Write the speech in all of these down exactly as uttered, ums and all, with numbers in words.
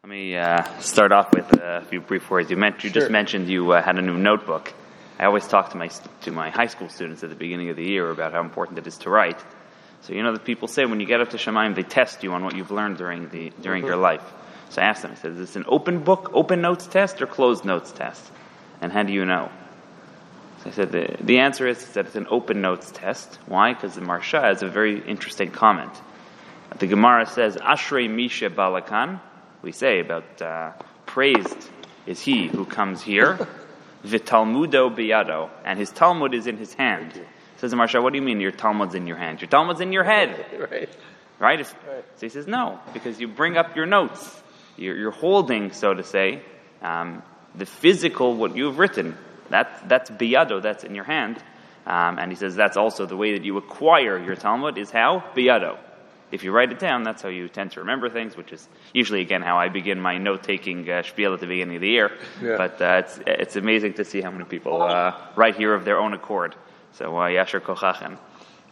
Let me uh, start off with a few brief words. You, meant, you Sure. just mentioned you uh, had a new notebook. I always talk to my to my high school students at the beginning of the year about how important it is to write. So you know that people say when you get up to Shamayim, they test you on what you've learned during the during your life. So I asked them, I said, is this an open book, open notes test, or closed notes test? And how do you know? So I said, the, the answer is that it's an open notes test. Why? Because the Marsha has a very interesting comment. The Gemara says, Ashrei Misha Balakan. We say about uh, praised is he who comes here, V'talmudo biyado, and his Talmud is in his hand. Says the Marsha, what do you mean your Talmud's in your hand? Your Talmud's in your head. Right. Right? If, Right. So he says, no, because you bring up your notes. You're, you're holding, so to say, um, the physical, what you've written. That, that's biyado, that's in your hand. Um, and he says that's also the way that you acquire your Talmud is how? Biyado. If you write it down, that's how you tend to remember things, which is usually, again, how I begin my note-taking uh, spiel at the beginning of the year. Yeah. But uh, it's it's amazing to see how many people uh, write here of their own accord. So, uh, Yasher Kochachen.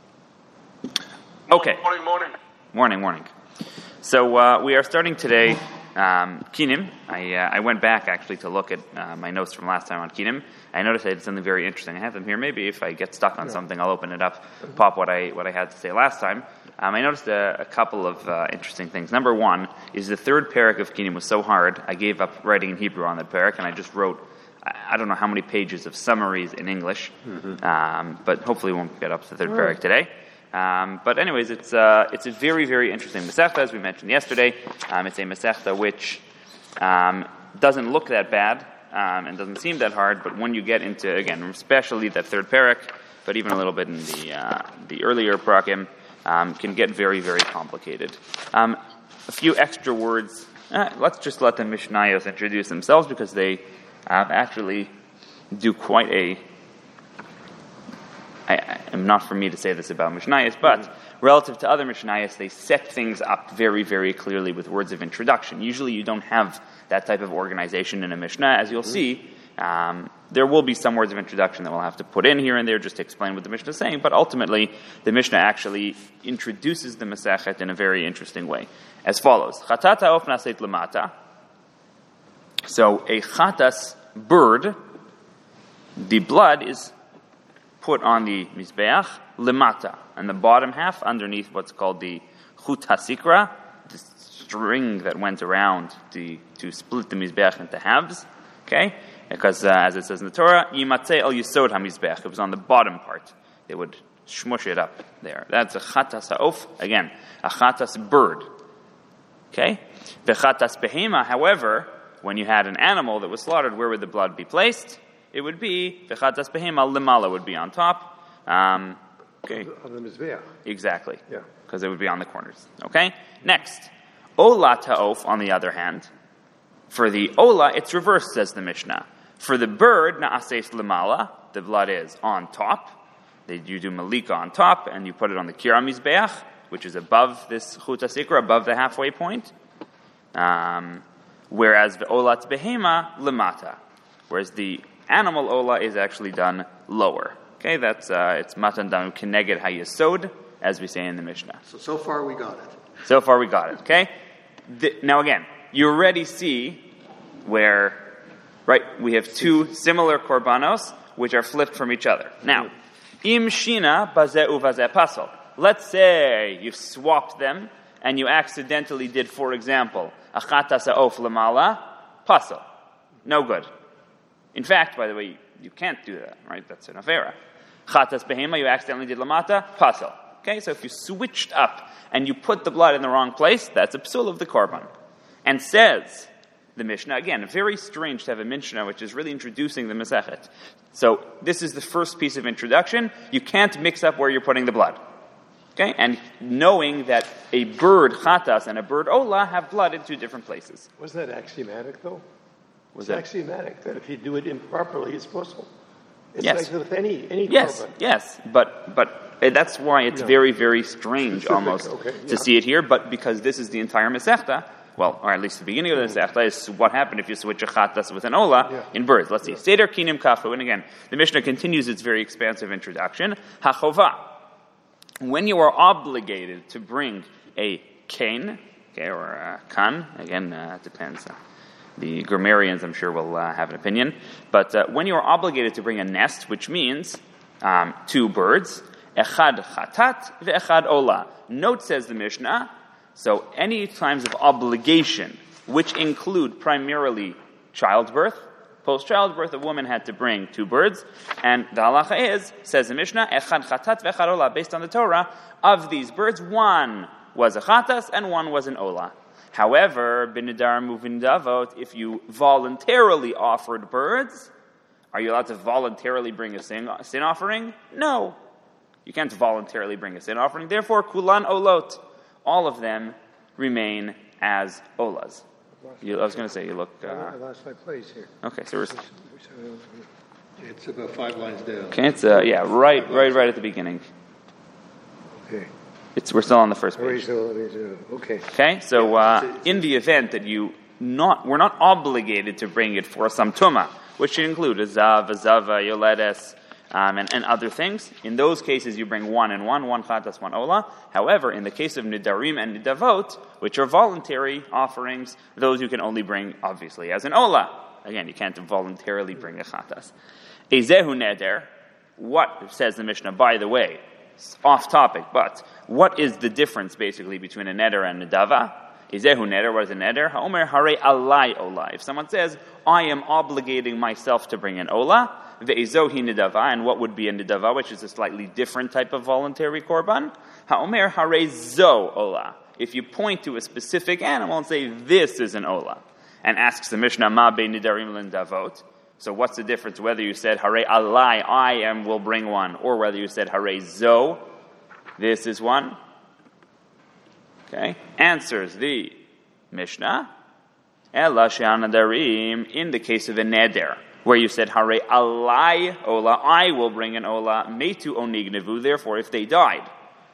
Okay. Morning, morning. Morning, morning. So uh, we are starting today um, Kinim. I uh, I went back actually to look at uh, my notes from last time on Kinim. I noticed I did something very interesting. I have them here. Maybe if I get stuck on something, I'll open it up, pop what I what I had to say last time. Um, I noticed a, a couple of uh, interesting things. Number one is the third parak of Kinim was so hard, I gave up writing in Hebrew on that parak, and I just wrote, I, I don't know how many pages of summaries in English, mm-hmm. um, but hopefully we won't get up to the third All right. parak today. Um, but anyways, it's uh, it's a very, very interesting Masechta, as we mentioned yesterday. Um, it's a Masechta which um, doesn't look that bad um, and doesn't seem that hard, but when you get into, again, especially that third parak, but even a little bit in the uh, the earlier parakim, um, can get very, very complicated. Um, a few extra words. Uh, let's just let the Mishnayos introduce themselves because they uh, actually do quite a... I, I am not for me to say this about Mishnayos, but mm-hmm. relative to other Mishnayos, they set things up very, very clearly with words of introduction. Usually you don't have that type of organization in a Mishnah. As you'll mm-hmm. see, um, there will be some words of introduction that we'll have to put in here and there just to explain what the Mishnah is saying, but ultimately the Mishnah actually introduces the Masechet in a very interesting way. As follows, Chatata of Naset Lamata. So a chatas bird, the blood is put on the Mizbeach, lemata, and the bottom half underneath what's called the chut hasikra, the string that went around the, to split the Mizbeach into halves, okay? Because uh, as it says in the Torah, yimatzeh el yisod ha-Mizbeach, it was on the bottom part. They would shmush it up there. That's a chatas ha'of, again, a chatas bird, okay? The chatas behema, however, when you had an animal that was slaughtered, where would the blood be placed? It would be, the chatas behema, limala would be on top. Um, okay. On the Mizbeach. Exactly. Yeah. Because it would be on the corners. Okay? Next. Ola ta'of, on the other hand. For the ola, it's reversed, says the Mishnah. For the bird, na'ases limala, the blood is on top. They, you do malika on top, and you put it on the kira mizbeach, which is above this chut hasikra, above the halfway point. Um, whereas the olat behema, limata. Whereas the animal ola is actually done lower. Okay, that's uh, it's matan dam keneged hayesod, as we say in the Mishnah. So, so far we got it. So far we got it. Okay. The, now again, you already see where, right? We have two similar korbanos which are flipped from each other. Now, im shina bazeh uvazeh pasol. Let's say you've swapped them and you accidentally did, for example, a chatas ha'of lamala pasol. No good. In fact, by the way, you can't do that, right? That's an avera. Chatas behema, you accidentally did lamata, pasal. Okay, so if you switched up and you put the blood in the wrong place, that's a psul of the korban. And says the Mishnah, again, very strange to have a Mishnah which is really introducing the Masechet. So this is the first piece of introduction. You can't mix up where you're putting the blood. Okay, and knowing that a bird chatas and a bird ola have blood in two different places. Wasn't that axiomatic, though? Was it's that axiomatic that if you do it improperly, it's possible. It's Yes. like with any any Yes, korban. yes, but but uh, that's why it's No. very, very strange Specific, almost okay, to yeah. see it here. But because this is the entire Masechta, well, or at least the beginning of the Masechta is what happened if you switch a chatas with an ola Yeah. in birds. Let's see, Seder Kinim Kafu, and again, the Mishnah continues its very expansive introduction. Hachova, when you are obligated to bring a cane, okay, or uh, kan. Again, uh, it depends. Uh, the grammarians, I'm sure, will uh, have an opinion. But uh, when you are obligated to bring a nest, which means um, two birds, echad chatat ve'echad ola. Note, says the Mishnah, so any times of obligation, which include primarily childbirth, post-childbirth, a woman had to bring two birds, and the halacha is, says the Mishnah, echad chatat ve'echad ola, based on the Torah, of these birds, one was a chatas and one was an ola. However, b'nidar muvin davot, if you voluntarily offered birds, are you allowed to voluntarily bring a sin, sin offering? No. You can't voluntarily bring a sin offering. Therefore, kulan olot, all of them remain as olas. You, I was going to say, you look... Uh, I lost my place here. Okay, so we're... It's about five lines down. Okay, it's, uh, yeah, right, right, right at the beginning. Okay. It's, we're still on the first All right, page. so, okay. Okay, so uh, in the event that you not, we're not obligated to bring it for some tumah, which should include a zav, a zava, yoledes, um, and, and other things. In those cases, you bring one and one, one chatas, one ola. However, in the case of nidarim and nidavot, which are voluntary offerings, those you can only bring, obviously, as an ola. Again, you can't voluntarily bring a chatas. Ezehu neder, what, says the Mishnah, by the way, off topic, but what is the difference basically between a neder and a dava? Izehu neder, what is a neder? Ha'omer hare alai ola. If someone says, I am obligating myself to bring an ola, ve'izohi nidava, and what would be a nidava, which is a slightly different type of voluntary korban? Ha'omer hare zo ola. If you point to a specific animal and say, this is an ola, and asks the Mishnah, ma be nidarim l'ndavot, so what's the difference whether you said, Hare alai, I am, will bring one, or whether you said, Hare zo, this is one? Okay. Answers the Mishnah, Ela she'anadarim, in the case of a neder, where you said, Hare alai ola, I will bring an ola, metu onignevu, therefore if they died,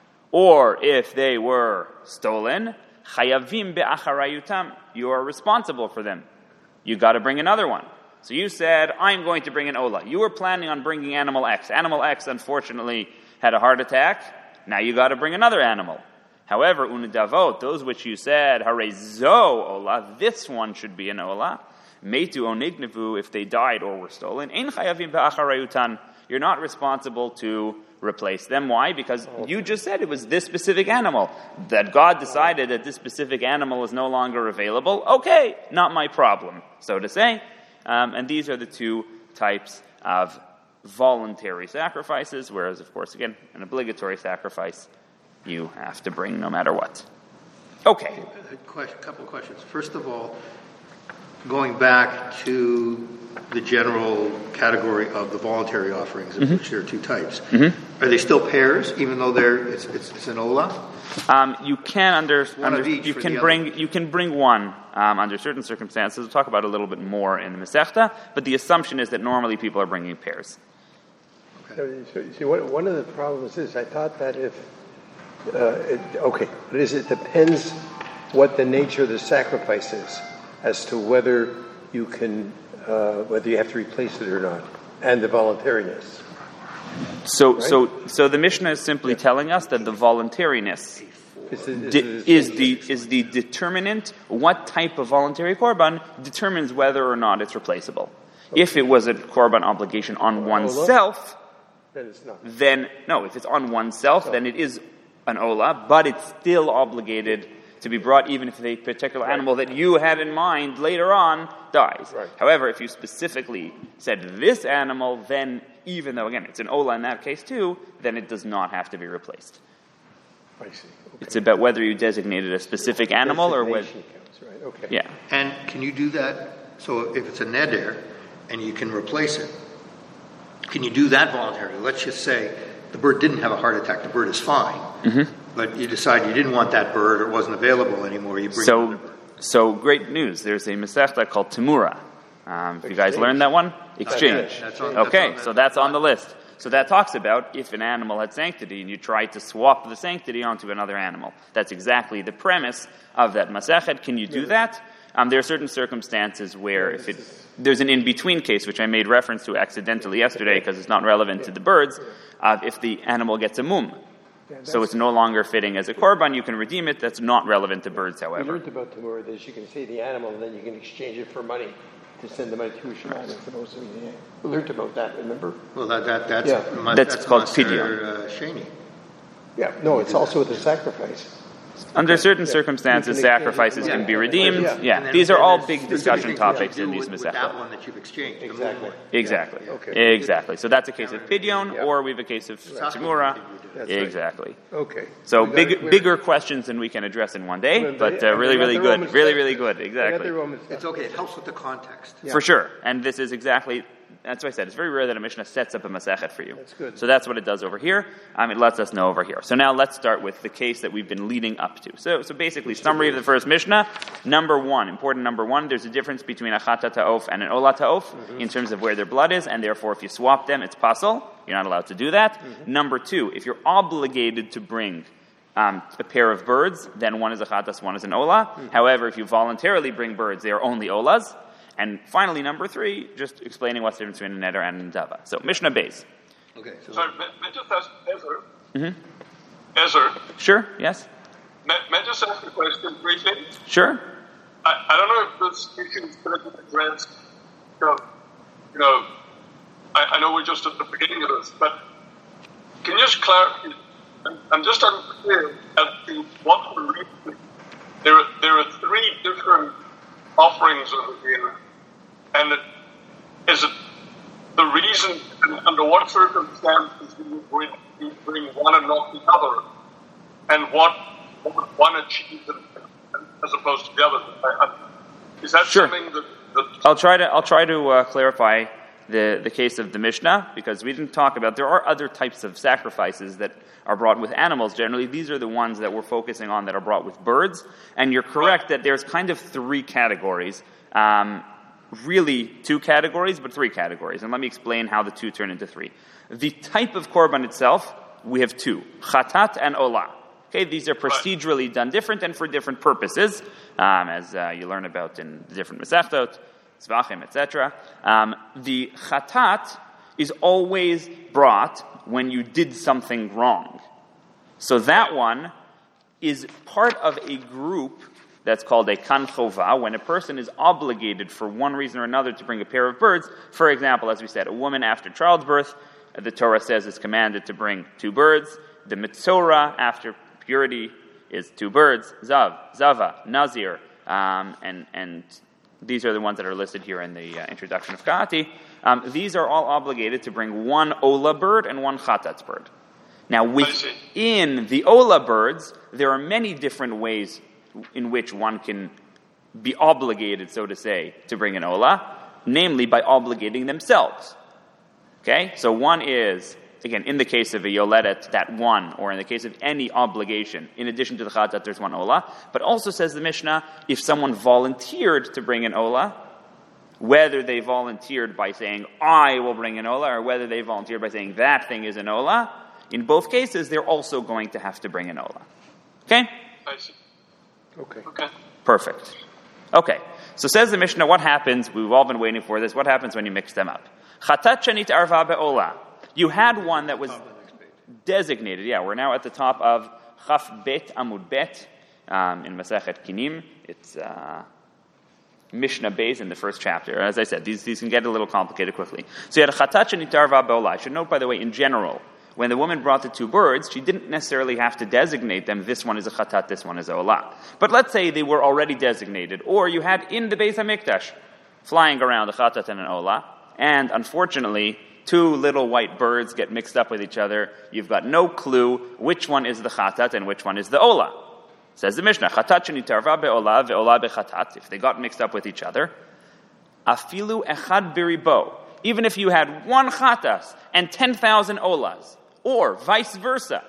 or if they were stolen, chayavim be'acharayutam, you are responsible for them. You got to bring another one. So you said, I'm going to bring an ola. You were planning on bringing animal X. Animal X, unfortunately, had a heart attack. Now you got to bring another animal. However, unidavot, those which you said, hare zo ola, this one should be an ola. Metu onignevu, if they died or were stolen. Ein chayavim be'acharayutan. You're not responsible to replace them. Why? Because you just said it was this specific animal. That God decided that this specific animal is no longer available. Okay, not my problem, so to say. Um, and these are the two types of voluntary sacrifices, whereas, of course, again, an obligatory sacrifice you have to bring no matter what. Okay. A question, couple of questions. First of all, going back to the general category of the voluntary offerings, of mm-hmm. which there are two types, mm-hmm. are they still pairs, even though they're it's, it's, it's an ola? Um, you can under, one under of each you for can the bring other. you can bring one um, under certain circumstances. We'll talk about it a little bit more in the Masechta, but the assumption is that normally people are bringing pairs. Okay. So, see, one, one of the problems is I thought that if uh, it, okay, but is it depends what the nature of the sacrifice is as to whether you can uh, whether you have to replace it or not, and the voluntariness. So, Right? so, so the Mishnah is simply telling us that the voluntariness Is, it, di- is, is the is the determinant. What type of voluntary korban determines whether or not it's replaceable. Okay. If it was a korban obligation on oneself, then it's not. then no. If it's on oneself, then it is an ola, but it's still obligated to be brought, even if the particular Right. animal that you had in mind later on dies. Right. However, if you specifically said this animal, then even though, again, it's an ola in that case too, then it does not have to be replaced. I see. Okay. It's about whether you designated a specific animal or whether... Designation counts, right? Okay. Yeah. And can you do that? So if it's a neder and you can replace it, can you do that voluntarily? Let's just say the bird didn't have a heart attack. The bird is fine. Mm-hmm. But you decide you didn't want that bird or it wasn't available anymore. You bring So, another bird. so great news. There's a Masechta called Temura. Um, if you guys learned that one? Exchange. That's on- okay, that's on so that. that's on the list. So that talks about if an animal had sanctity and you tried to swap the sanctity onto another animal. That's exactly the premise of that Masechet. Can you do that? Um, there are certain circumstances where if it, there's an in-between case, which I made reference to accidentally yesterday because it's not relevant to the birds, uh, if the animal gets a mum. Yeah, so it's no longer fitting as a korban. You can redeem it. That's not relevant to birds, We however. learned about Tamura that you can say the animal and then you can exchange it for money to send the money to a shaman as opposed to the We learned about that, remember? Well, that, that, that's, Yeah. ma- That's that's called Maser, pidyon. uh, Sheni. Yeah, no, it's also with the sacrifice. Under certain Yeah. circumstances, You can exchange it sacrifices for can money. be redeemed. Yeah. Yeah, And then- these are and all there's big specific discussion things what topics you in do these with, with that Masechta. one that you've exchanged. a little Exactly. more. Exactly. Okay. Exactly. So that's a case of pidyon, Yeah. or we have a case of Exactly. timura. That's right. Exactly. Okay. So We got it big, clear. bigger questions than we can address in one day, Well, but they- uh, really, they got really the good. Roman Really, stuff. really good. They got Exactly. the Roman stuff. It's okay. It helps with the context. Yeah. For sure. And this is exactly, that's what I said. It's very rare that a Mishnah sets up a Masechet for you. That's good. So that's what it does over here. Um, it lets us know over here. So now let's start with the case that we've been leading up to. So, so basically, summary of the first Mishnah. Number one, important number one, there's a difference between a Chata Ta'of and an Ola Ta'of Mm-hmm. in terms of where their blood is, and therefore if you swap them, it's pasul. You're not allowed to do that. Mm-hmm. Number two, if you're obligated to bring Um, a pair of birds, then one is a chatas, one is an ola. Mm-hmm. However, if you voluntarily bring birds, they are only olas. And finally, number three, just explaining what's the difference between a neder and a dava. So, Mishnah Beis. Okay. So, Sorry, may, may I just ask Ezra? Mm-hmm. Ezra, Sure, yes? may, may I just ask a question briefly? Sure. I, I don't know if this issue is going to be addressed. You know, you know I, I know we're just at the beginning of this, but can you just clarify? I'm, I'm just unclear as to what the reason. There are, there are three different offerings over here, and it, is it the reason, and under what circumstances do you bring, you bring one and not the other, and what, what one achieves as opposed to the other? I, I, is that Sure. something that, that I'll try to, I'll try to uh, clarify the, the case of the Mishnah, because we didn't talk about, there are other types of sacrifices that are brought with animals. Generally, these are the ones that we're focusing on that are brought with birds. And you're correct that there's kind of three categories. Um, really two categories, but three categories. And let me explain how the two turn into three. The type of korban itself, we have two. Chatat and olah. Okay, these are procedurally done different and for different purposes, um, as uh, you learn about in the different Masechtot, Zvachim, et cetera. Um, the chatat is always brought when you did something wrong. So that one is part of a group that's called a kan chova, when a person is obligated for one reason or another to bring a pair of birds. For example, as we said, a woman after childbirth, the Torah says is commanded to bring two birds. The mitzora after purity is two birds. Zav, zava, nazir, um, and and these are the ones that are listed here in the uh, introduction of Kahati. Um, these are all obligated to bring one ola bird and one chatatz bird. Now, within the ola birds, there are many different ways in which one can be obligated, so to say, to bring an ola, namely by obligating themselves. Okay? So one is, again, in the case of a yoledet, that one, or in the case of any obligation, in addition to the chatat, there's one ola. But also says the Mishnah, if someone volunteered to bring an ola, whether they volunteered by saying, I will bring an ola, or whether they volunteered by saying, that thing is an ola, in both cases, they're also going to have to bring an ola. Okay? I see. Okay. Okay. Perfect. Okay. So says the Mishnah, what happens, we've all been waiting for this, what happens when you mix them up? Chatat shenit arva be'ola. You had one that was designated. Yeah, we're now at the top of Chaf Bet Amud Bet um, in Masechet Kinim. It's uh, Mishnah Beis in the first chapter. As I said, these these can get a little complicated quickly. So you had a Chatat shenit arva be'ola. I should note, by the way, in general, when the woman brought the two birds, she didn't necessarily have to designate them. This one is a chatat, this one is a olah. But let's say they were already designated, or you had in the Beis HaMikdash flying around a chatat and an olah, and unfortunately, two little white birds get mixed up with each other. You've got no clue which one is the chatat and which one is the olah. Says the Mishnah, chatat shenitarva be'olah ve'olah be'chatat. If they got mixed up with each other, afilu echad biribo. Even if you had one chatas and ten thousand olas, or vice versa,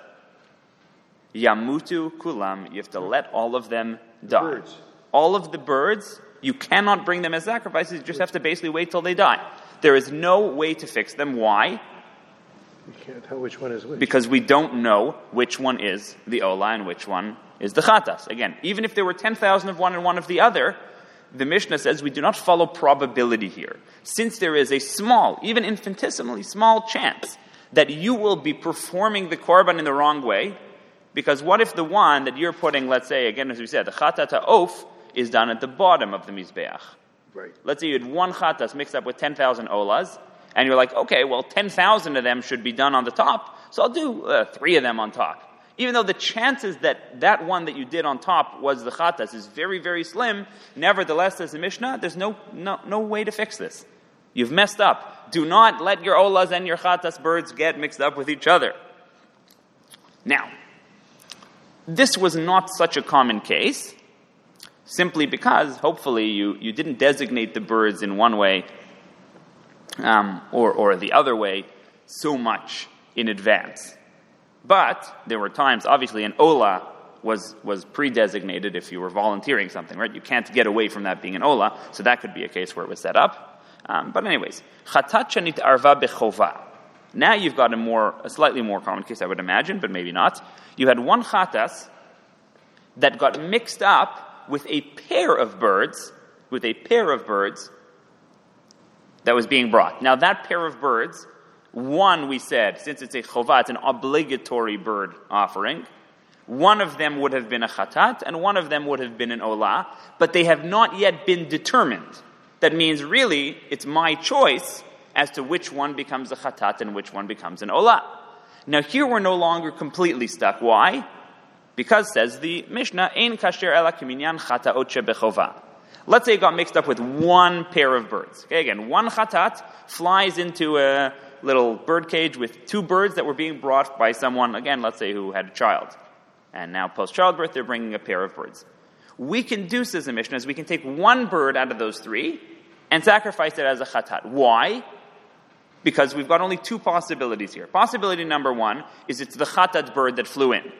yamutu kulam, you have to let all of them die. Birds. All of the birds, you cannot bring them as sacrifices, you just have to basically wait till they die. There is no way to fix them. Why? You can't tell which one is which. Because we don't know which one is the ola and which one is the chatas. Again, even if there were ten thousand of one and one of the other, the Mishnah says we do not follow probability here. Since there is a small, even infinitesimally small chance that you will be performing the korban in the wrong way, Because what if the one that you're putting, let's say, again, as we said, the chatat ha'of is done at the bottom of the mizbeach. Right. Let's say you had one chatas mixed up with ten thousand olas, and you're like, okay, well, ten thousand of them should be done on the top, so I'll do uh, three of them on top. Even though the chances that that one that you did on top was the chatas is very, very slim, nevertheless, as a Mishnah, there's no, no, no way to fix this. You've messed up. Do not let your olas and your chatas birds get mixed up with each other. Now, this was not such a common case, simply because, hopefully, you, you didn't designate the birds in one way um, or, or the other way so much in advance. But there were times, obviously, an ola was, was pre-designated if you were volunteering something, right? You can't get away from that being an ola, so that could be a case where it was set up. Um, but anyways, chatat shanit arva bechova. Now you've got a more, a slightly more common case, I would imagine, but maybe not. You had one chatas that got mixed up with a pair of birds, with a pair of birds that was being brought. Now that pair of birds, one we said, since it's a chovah, it's an obligatory bird offering, one of them would have been a chatat, and one of them would have been an olah, but they have not yet been determined. That means really, it's my choice as to which one becomes a chatat and which one becomes an olah. Now here we're no longer completely stuck. Why? Because, says the Mishnah, Ein kasher ela kiminyan chataot shebechovah. Let's say it got mixed up with one pair of birds. Okay, again, one chatat flies into a little bird cage with two birds that were being brought by someone, again, let's say who had a child. And now post-childbirth, they're bringing a pair of birds. We can do, says the Mishnah, is we can take one bird out of those three and sacrifice it as a chatat. Why? Because we've got only two possibilities here. Possibility number one is it's the chatat bird that flew in.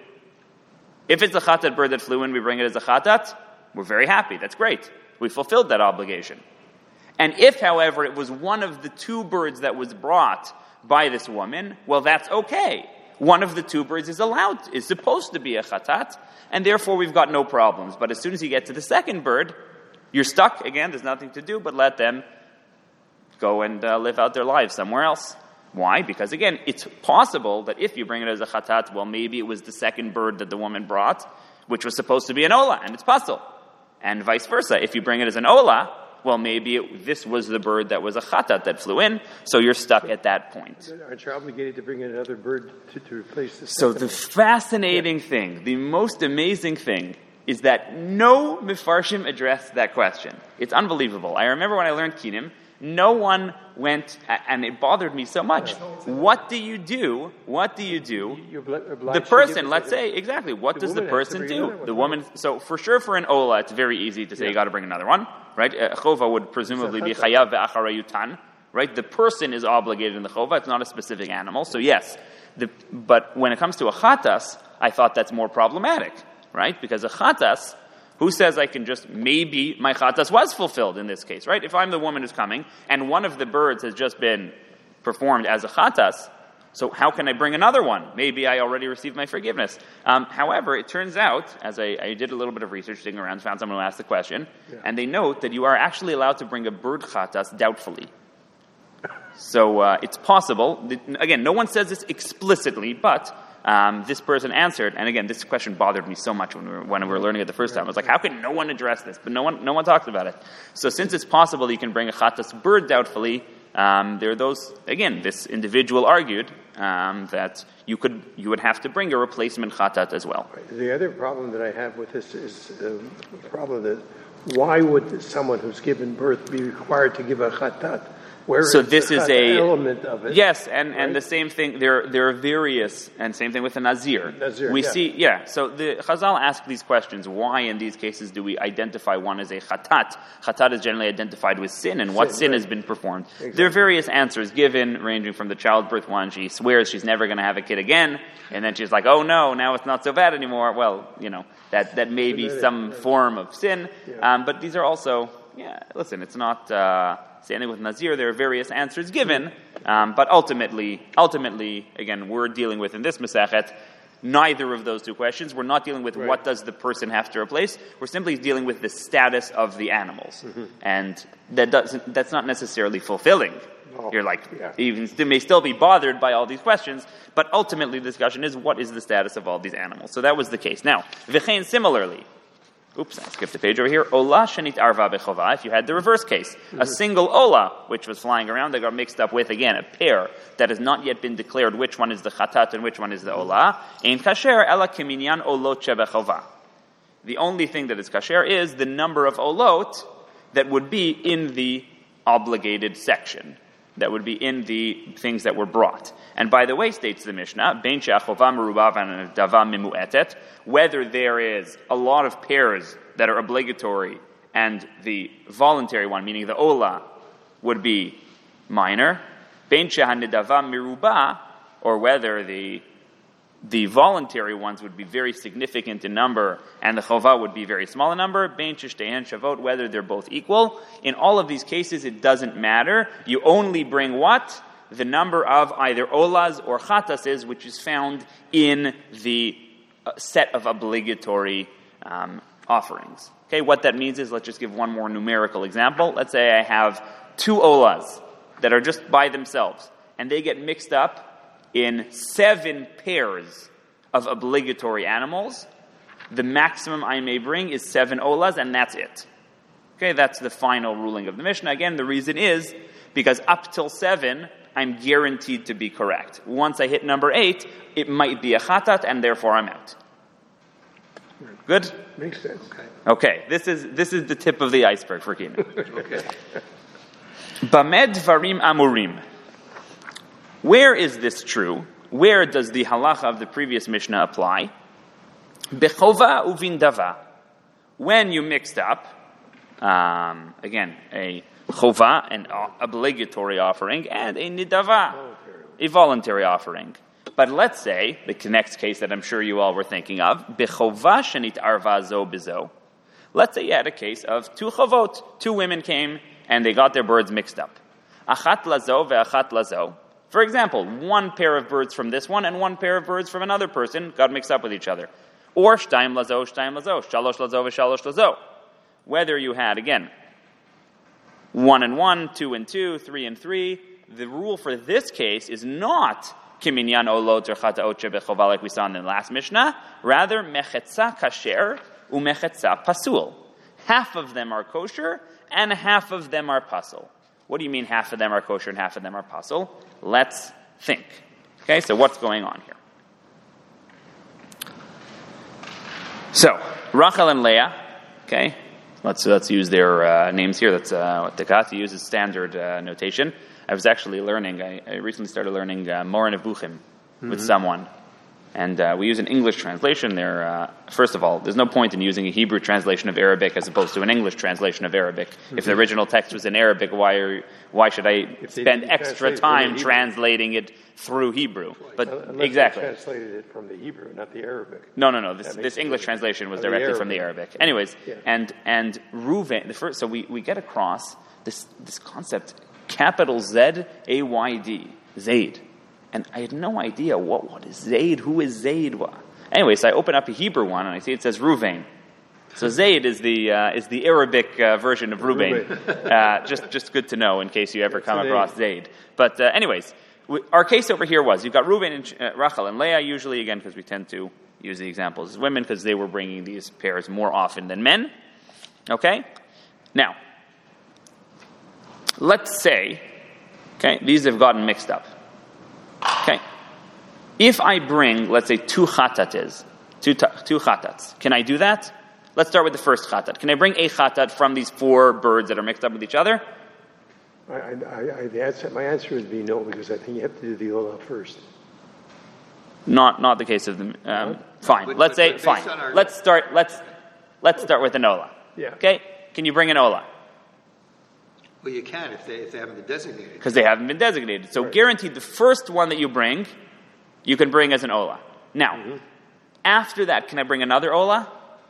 If it's the chatat bird that flew in, we bring it as a chatat, we're very happy. That's great. We fulfilled that obligation. And if, however, it was one of the two birds that was brought by this woman, well, that's okay. One of the two birds is allowed, is supposed to be a chatat, and therefore we've got no problems. But as soon as you get to the second bird, you're stuck. Again, there's nothing to do but let them go and uh, live out their lives somewhere else. Why? Because again, it's possible that if you bring it as a chatat, well, maybe it was the second bird that the woman brought, which was supposed to be an olah, and it's pasul. And vice versa. If you bring it as an olah, well, maybe it, this was the bird that was a chatat that flew in, so you're stuck at that point. Aren't you obligated to bring in another bird to, to replace the So the fascinating yeah. thing, the most amazing thing, is that no Mefarshim addressed that question. It's unbelievable. I remember when I learned Kinim, no one went, and it bothered me so much. What do you do? What do you do? The person, let's say, exactly, what does the person do? The woman, so for sure for an olah, it's very easy to say you got to bring another one, right? A chova would presumably be chayav ve'acharayutan, right? The person is obligated in the chova, it's not a specific animal, so yes. The, but when it comes to a chatas, I thought that's more problematic, right? Because a chatas, who says I can just, maybe my chatas was fulfilled in this case, right? If I'm the woman who's coming, and one of the birds has just been performed as a chatas, so how can I bring another one? Maybe I already received my forgiveness. Um, however, it turns out, as I, I did a little bit of research, digging around, found someone who asked the question, yeah. and they note that you are actually allowed to bring a bird chatas doubtfully. So uh, it's possible. Again, no one says this explicitly, but Um, this person answered, and again, this question bothered me so much when we were, when we were learning it the first time. I was like, how can no one address this? But no one, no one talks about it. So since it's possible you can bring a chatas bird doubtfully, um, there are those, again, this individual argued um, that you could, you would have to bring a replacement chatat as well. The other problem that I have with this is uh, the problem that why would someone who's given birth be required to give a chatat? Where so is this the is a element of it. Yes, and, right? and the same thing, there there are various, and same thing with the Nazir. Nazir we yeah. see, yeah, so the Chazal ask these questions, why in these cases do we identify one as a chatat? Chatat is generally identified with sin, and what sin, sin right. has been performed. Exactly. There are various answers given, ranging from the childbirth one, she swears she's never going to have a kid again, and then she's like, oh no, now it's not so bad anymore. Well, you know, that, that may be some form of sin, yeah. um, but these are also, yeah, listen, it's not... Uh, Standing with Nazir, there are various answers given, um, but ultimately, ultimately, again, we're dealing with in this Masechet neither of those two questions. We're not dealing with right. what does the person have to replace. We're simply dealing with the status of the animals, mm-hmm. and that doesn't. That's not necessarily fulfilling. Oh, you're like, yeah. you may still be bothered by all these questions, but ultimately the discussion is what is the status of all these animals. So that was the case. Now, v'chein similarly, oops, I skipped a page over here. Ola shenit arva bechova. If you had the reverse case, mm-hmm. a single ola, which was flying around, that got mixed up with, again, a pair that has not yet been declared which one is the chatat and which one is the ola. Ein kasher ela kiminyan olot shebechova. The only thing that is kasher is the number of olot that would be in the obligated section, that would be in the things that were brought. And by the way, states the Mishnah, ben she'achova merubav v'nedava mimu'etet, whether there is a lot of pairs that are obligatory and the voluntary one, meaning the ola, would be minor, ben she'hanedava meruba, or whether the the voluntary ones would be very significant in number, and the chova would be very small in number, bein shteihen shavot, whether they're both equal. In all of these cases, it doesn't matter. You only bring what? The number of either olas or chatases, which is found in the set of obligatory um, offerings. Okay, what that means is, let's just give one more numerical example. Let's say I have two olas that are just by themselves, and they get mixed up in seven pairs of obligatory animals. The maximum I may bring is seven olas, and that's it. Okay, that's the final ruling of the Mishnah. Again, the reason is because up till seven, I'm guaranteed to be correct. Once I hit number eight, it might be a chatat, and therefore I'm out. Good? Makes sense. Okay. Okay, this is this is the tip of the iceberg for Kina. Okay. Bamed varim amurim. Where is this true? Where does the halacha of the previous Mishnah apply? Bechova uvindava. When you mixed up, um, again, a chova, an obligatory offering, and a nidava, a voluntary offering. But let's say, the next case that I'm sure you all were thinking of, bechova shenit arva zo bizo. Let's say you had a case of two chavot. Two women came, and they got their birds mixed up. Achat lazo ve'achat lazo. For example, one pair of birds from this one and one pair of birds from another person got mixed up with each other. Or shtayim lazo, shtayim lazo, shalosh lazo, v'shalosh lazo. Whether you had, again, one and one, two and two, three and three, the rule for this case is not kiminyan olot or chataot shebechova like we saw in the last Mishnah. Rather, mechetza kasher umechetza pasul. Half of them are kosher and half of them are pasul. What do you mean half of them are kosher and half of them are pasul? Let's think. Okay, so what's going on here? So, Rachel and Leah, okay, let's let's use their uh, names here. That's uh, what Tekati uses standard uh, notation. I was actually learning, I, I recently started learning uh, Moran Nevuchim mm-hmm. with someone. And uh, we use an English translation there. Uh, first of all, there's no point in using a Hebrew translation of Arabic as opposed to an English translation of Arabic. Mm-hmm. If the original text was in Arabic, why are, why should I if spend extra time translating it through Hebrew? But Unless exactly, they translated it from the Hebrew, not the Arabic. No, no, no. This this English sense. translation was directly the from the Arabic. Anyways, yeah. and and Reuven, the first. So we, we get across this this concept, capital Z A Y D, Zayd. And I had no idea what, what is Zayd, who is Zayd. Anyway, so I open up a Hebrew one and I see it says Ruvain. So Zayd is the uh, is the Arabic uh, version of Ruvain. uh, just just good to know in case you ever come across Zayd. But uh, anyways, we, our case over here was you've got Ruvain and uh, Rachel and Leah usually, again, because we tend to use the examples as women because they were bringing these pairs more often than men. Okay? Now, let's say, okay, these have gotten mixed up. Okay. If I bring, let's say, two chatates, two, two chatats, can I do that? Let's start with the first chatat. Can I bring a chatat from these four birds that are mixed up with each other? I, I, I, the answer, my answer would be no, because I think you have to do the ola first. Not, not the case of the. Um, fine. But, let's but, say but fine. Our... Let's start. Let's let's start with an ola. Yeah. Okay. Can you bring an ola? Well, you can if they if they haven't been designated. Because they haven't been designated. So right. Guaranteed the first one that you bring, you can bring as an ola. Now, mm-hmm. after that, can I bring another ola?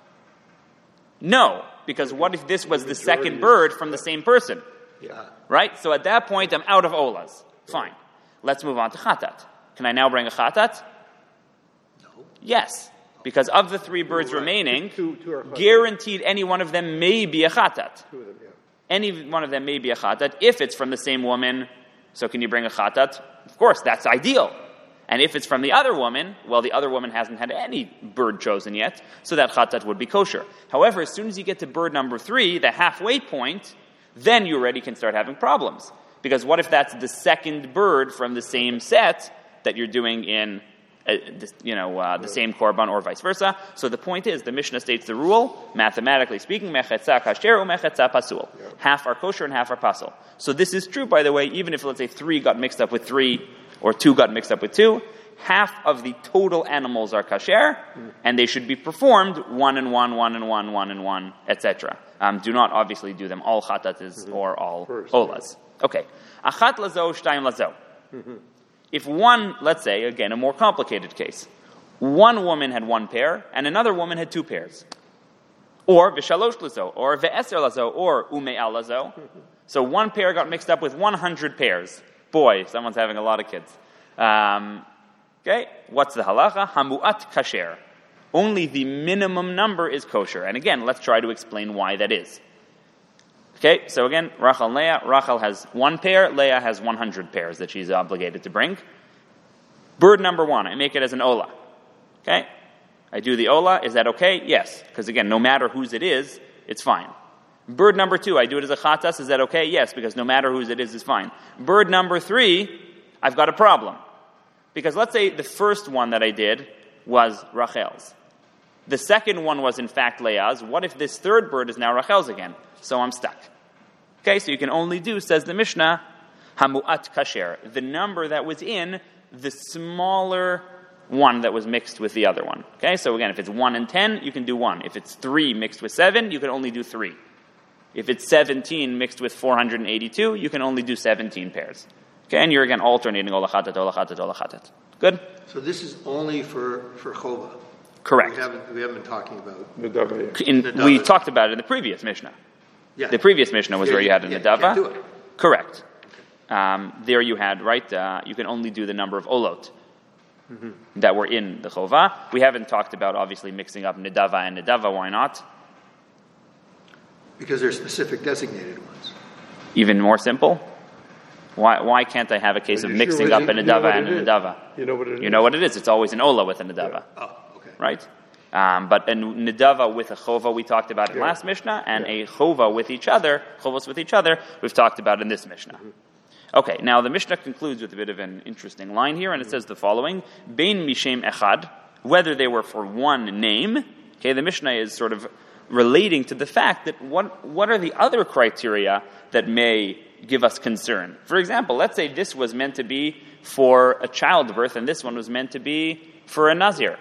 No, because what if this was the second bird from the same person? Yeah. Right? So at that point, I'm out of olas. Fine. Let's move on to chatat. Can I now bring a chatat? No. Yes. Because of the three birds right. remaining, Two, two are guaranteed any one of them may be a chatat. Two of them, yeah. Any one of them may be a chatat if it's from the same woman So can you bring a chatat? Of course, that's ideal. And if it's from the other woman, well, the other woman hasn't had any bird chosen yet, so that chatat would be kosher. However, as soon as you get to bird number three, the halfway point, then you already can start having problems. Because what if that's the second bird from the same set that you're doing in, uh, this, you know, uh, the same korban or vice versa? So the point is, the Mishnah states the rule, mathematically speaking, mechetza kasher u mechetza pasul. Yeah. Half are kosher and half are pasul. So this is true, by the way, even if, let's say, three got mixed up with three, or two got mixed up with two, half of the total animals are kasher, mm. and they should be performed one and one, one and one, one and one, et cetera. Um, do not obviously do them all chatatas mm-hmm. or all First, olas. Yeah. Okay. Achat lazo, shtayim lazo. Mm-hmm. If one, let's say, again, a more complicated case, one woman had one pair, and another woman had two pairs. Or v'shalosh lazo, or ve'eser lazo, or ume'al lazo. Mm-hmm. So one pair got mixed up with one hundred pairs. Boy, someone's having a lot of kids. Um, okay, what's the halacha? Hamu'at kasher. Only the minimum number is kosher. And again, let's try to explain why that is. Okay, so again, Rachel and Leah. Rachel has one pair. Leah has one hundred pairs that she's obligated to bring. Bird number one, I make it as an ola. Okay, I do the ola. Is that okay? Yes, because again, no matter whose it is, it's fine. Bird number two, I do it as a chatas. Is that okay? Yes, because no matter whose it is, it's fine. Bird number three, I've got a problem. Because let's say the first one that I did was Rachel's. The second one was in fact Leah's. What if this third bird is now Rachel's again? So I'm stuck. Okay, so you can only do, says the Mishnah, hamu'at kasher, the number that was in the smaller one that was mixed with the other one. Okay, so again, if it's one and ten, you can do one. If it's three mixed with seven, you can only do three. If it's seventeen mixed with four hundred eighty-two, you can only do seventeen pairs. Okay, and you're again alternating olachatat, olachatat, olachatat. Good? So this is only for, for chova. Correct. We haven't, we haven't been talking about Nedava. In, Nedava. We talked about it in the previous Mishnah. Yeah. The previous Mishnah was yeah, where you had a yeah, Nedava. Can't do it. Correct. Okay. Um, there you had, right, uh, you can only do the number of olot mm-hmm. that were in the chova. We haven't talked about, obviously, mixing up Nedava and Nedava. Why not? Because they're specific designated ones. Even more simple? Why why can't I have a case of mixing sure up a Nedava and a Nedava? You know what it is? You know what it is. It's always an Ola with a Nedava. Yeah. Oh, okay. Right? Um, but a Nedava with a Chova we talked about in yeah. last Mishnah, and yeah. a Chova with each other, Chovos with each other, we've talked about in this Mishnah. Mm-hmm. Okay, now the Mishnah concludes with a bit of an interesting line here, and it mm-hmm. says the following, Bein Mishem Echad, whether they were for one name. Okay, the Mishnah is sort of relating to the fact that what what are the other criteria that may give us concern? For example, let's say this was meant to be for a childbirth and this one was meant to be for a nazir.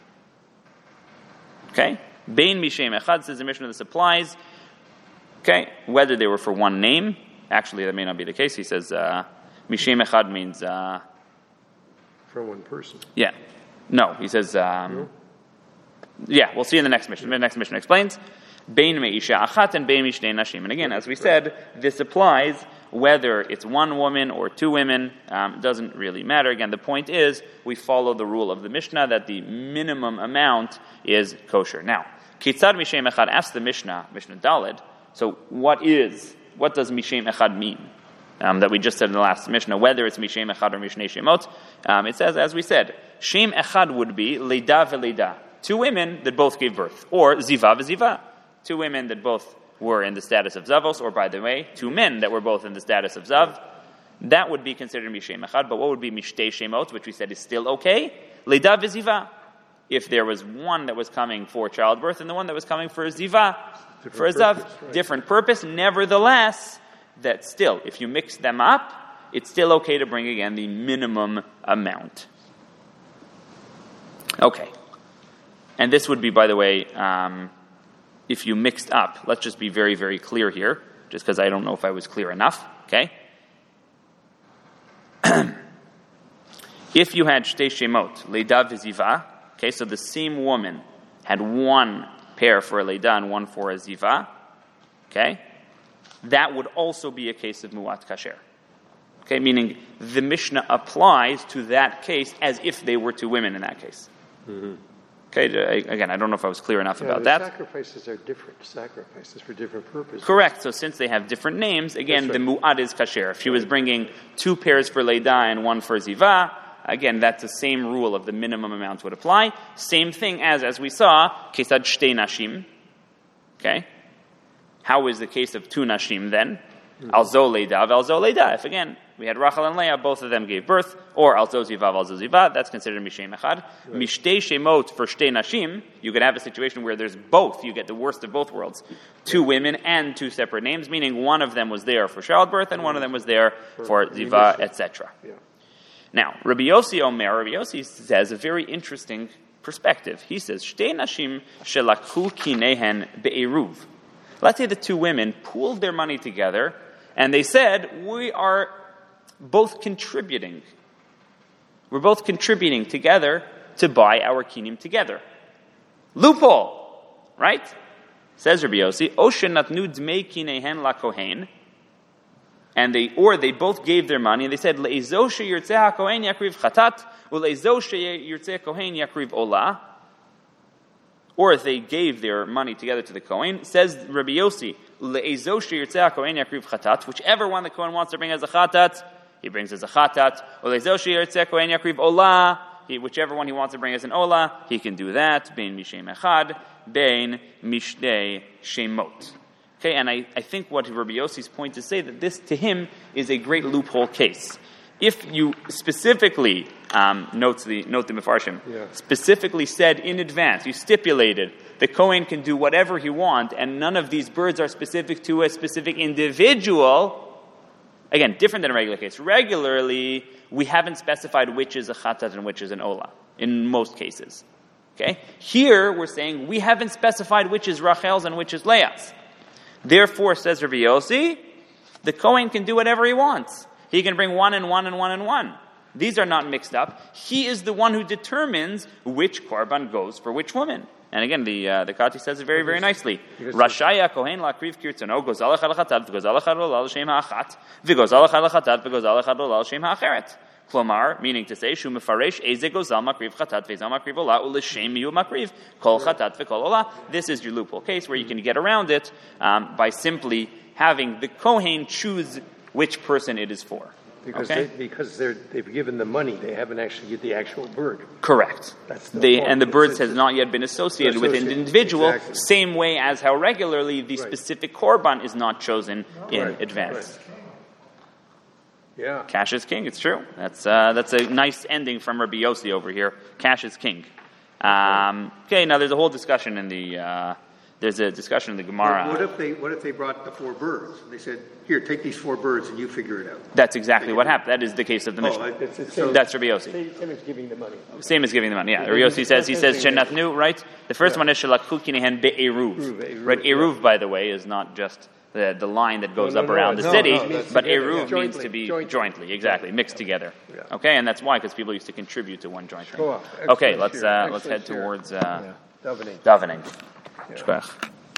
Okay? Bein mishem echad, says the Mishnah, this applies. Okay? Whether they were for one name, actually that may not be the case. He says uh, mishem echad means uh, for one person. Yeah. No, he says um, no. Yeah, we'll see in the next Mishnah. The next Mishnah explains, Bein me'isha achat and bein mishnei nashim. And again, as we said, this applies whether it's one woman or two women. Um, it doesn't really matter. Again, the point is, we follow the rule of the Mishnah that the minimum amount is kosher. Now, Kitzad mishem echad asks the Mishnah, Mishnah Daled, so what is, what does mishem echad mean? Um, that we just said in the last Mishnah, whether it's mishem echad or mishnei shemot. Um, it says, as we said, shem echad would be leida ve'leida. Two women that both gave birth. Or ziva v'ziva. Two women that both were in the status of zavos. Or, by the way, two men that were both in the status of zav. That would be considered mishem echad. But what would be mishtei shemot, which we said is still okay? Leida v'ziva. If there was one that was coming for childbirth and the one that was coming for a ziva, different for a zav, purpose, right. Different purpose. Nevertheless, that still, if you mix them up, it's still okay to bring again the minimum amount. Okay. And this would be, by the way, um, if you mixed up, let's just be very, very clear here, just because I don't know if I was clear enough, okay? If you had shtei shemot, leida v'ziva, okay, so the same woman had one pair for a leida and one for a ziva, okay, that would also be a case of mu'at kasher. Okay, meaning the Mishnah applies to that case as if they were two women in that case. Mm-hmm. Okay, again, I don't know if I was clear enough Yeah, about the that. sacrifices are different sacrifices for different purposes. Correct. So since they have different names, again, That's the right. mu'ad is kasher. If she was bringing two pairs for Leida and one for Ziva, again, that's the same rule of the minimum amount would apply. Same thing as, as we saw, kesad shtei nashim. Okay? How is the case of two nashim then? Alzo Leida, Alzo Leida. If again, we had Rachel and Leah, both of them gave birth, or Alzo Ziva, Alzo Ziva, that's considered Mishem Echad. Mishtei Shemot for Shtei Nashim, you could have a situation where there's both, you get the worst of both worlds. Two women and two separate names, meaning one of them was there for childbirth and one of them was there for Ziva, et cetera. Yeah. Now, Rabbi Yossi Omer, Rabbi Yossi says a very interesting perspective. He says, Shtei Nashim shelakhu kinehen be'eruv. Let's say the two women pooled their money together and they said, we are both contributing. We're both contributing together to buy our kinim together. Loophole, right? Says Rabbi Yossi, Oshen natnu dmei kinehen la kohen. And they, or they both gave their money and they said, Le'ezo sheyirtzeh ha-kohen yakriv chatat, u'le'ezo sheyirtzeh kohen yakriv olah. Or if they gave their money together to the Kohen, says Rabbi Yossi, Le'ezo sheyirtzeh ha-kohen yakriv chatat, whichever one the Kohen wants to bring as a chatat, he brings as a chatat. U'le'ezo sheyirtzeh kohen yakriv olah, he, whichever one he wants to bring as an olah, he can do that. Bein mishem echad, bein mishdei shemot. Okay, and I, I think what Rabbi Yossi's point is say that this to him is a great loophole case. If you specifically um, notes the note the Mefarshim, yeah. specifically said in advance, you stipulated the Kohen can do whatever he wants, and none of these birds are specific to a specific individual. Again, different than a regular case. Regularly, we haven't specified which is a chatat and which is an olah in most cases. Okay, here we're saying we haven't specified which is Rachel's and which is Leah's. Therefore, says Rabbi Yossi, the Kohen can do whatever he wants. He can bring one and one and one and one. These are not mixed up. He is the one who determines which korban goes for which woman. And again, the uh, the Kati says it very, very nicely. Rashaya Kohen lakriv kirtzano gozal echad lachatat v'gozal echad l'ol shem ha'achat v'gozal echad lachatat v'gozal echad l'ol shem ha'acheret. Klomar, meaning to say, shu mefaresh eze gozal makriv chatat ve'zal makriv olah u'l'shem yu makriv kol chatat ve'kol olah. This is your loophole case where you can get around it um, by simply having the Kohen choose which person it is for. Because okay? they, because they're they've given the money, they haven't actually get the actual bird. Correct. That's the they point. and the It's- birds it's- has not yet been associated with an Associated, individual. exactly. Same way as how regularly the Right. specific korban is not chosen in Right, advance. right. Yeah. Cash is king. It's true. That's uh, that's a nice ending from Rabbi Yossi over here. Cash is king. Um, okay. Now there's a whole discussion in the. Uh, there's a discussion in the Gemara. What if they, what if they brought the four birds? And they said, here, take these four birds and you figure it out. That's exactly what happened. That is the case of the Oh, Mishnah. I- It's the same, That's Rabbi Yossi. same, same as giving the money. Same as giving the money. Yeah, Rabbi Yossi says he says shenatnu, right? The first Yeah. one is shalakhu kinehen be'eruv. Eruv, Right, eruv, eruv, by the way, is not just the, the line that goes No, no, up no, around the no, city, no, that's but together, eruv yeah. means Jointly, to be jointly. jointly, exactly, mixed together. Yeah. Okay, and that's why, because people used to contribute to one joint thing. Go on. Okay, Excellent let's share. uh, let's Excellent head share. towards uh, Davening. davening. Yeah. Shkach.